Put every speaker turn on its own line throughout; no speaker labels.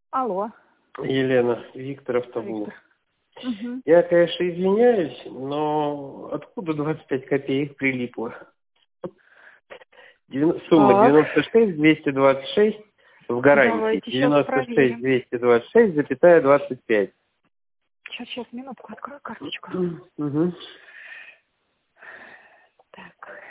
Алло.
Елена, Виктор Автобул.
Виктор. Угу.
Я, конечно, извиняюсь, но откуда 25 копеек прилипло? Сумма
Так.
96 226 в гарантии.
Давайте сейчас
96
проверим.
226, запятая 25.
Сейчас, минутку, открою карточку.
Угу.
Так.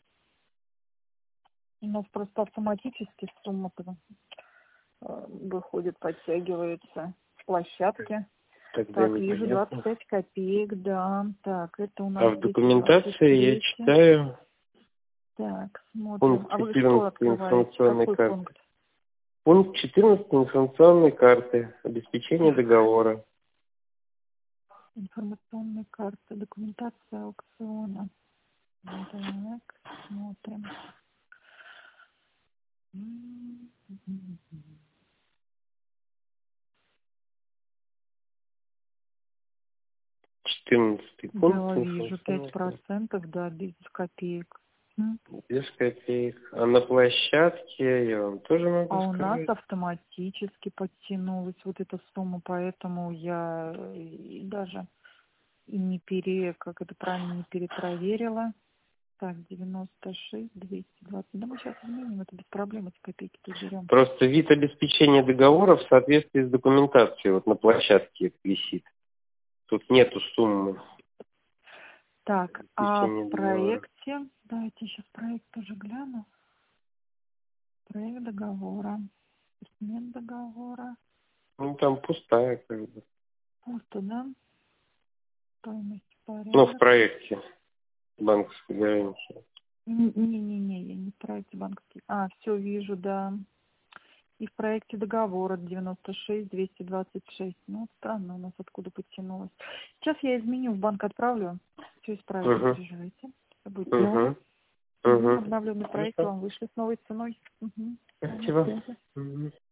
У нас просто автоматически сумма выходит, подтягивается с площадки.
Тогда
Так, вижу
непонятно.
25 копеек, да. Так, это у нас
А в документации я
223.
читаю
Так, смотрим.
пункт
А вы что
14
открываете?
информационной
Какой
карты.
пункт?
Пункт 14 информационной карты. Обеспечение договора.
Информационная карта, документация аукциона. Так, смотрим.
14 пункт
Да, вижу,
информационной карты.
5%, да, без копеек.
Без копеек. А на площадке я вам тоже могу
А у нас
сказать.
автоматически подтянулась вот эта сумма, поэтому я даже и не как это правильно, не перепроверила. Так, 96, 220. Да мы сейчас изменим, это без проблем, эти копейки тут берем.
Просто вид обеспечения договора в соответствии с документацией вот на площадке висит. Тут нету суммы
Так, а в
обеспечения договора.
проекте, давайте сейчас проект тоже гляну. Проект договора, нет договора.
Ну там пустая как бы.
Пусто, да? Стоимость,
Ну в
порядок.
проекте банковской гарантии.
Не-не-не, я не в проекте банковский. А, все вижу, да. И в проекте договора 96-226. Ну, странно у нас откуда подтянулось. Сейчас я изменю, в банк отправлю. Все исправить, не
Угу.
переживайте. Все будет сделано.
Угу. Угу.
Обновленный проект
Хорошо.
вам вышли с новой ценой. Угу.
Спасибо.
Все, на связи.
Мгм.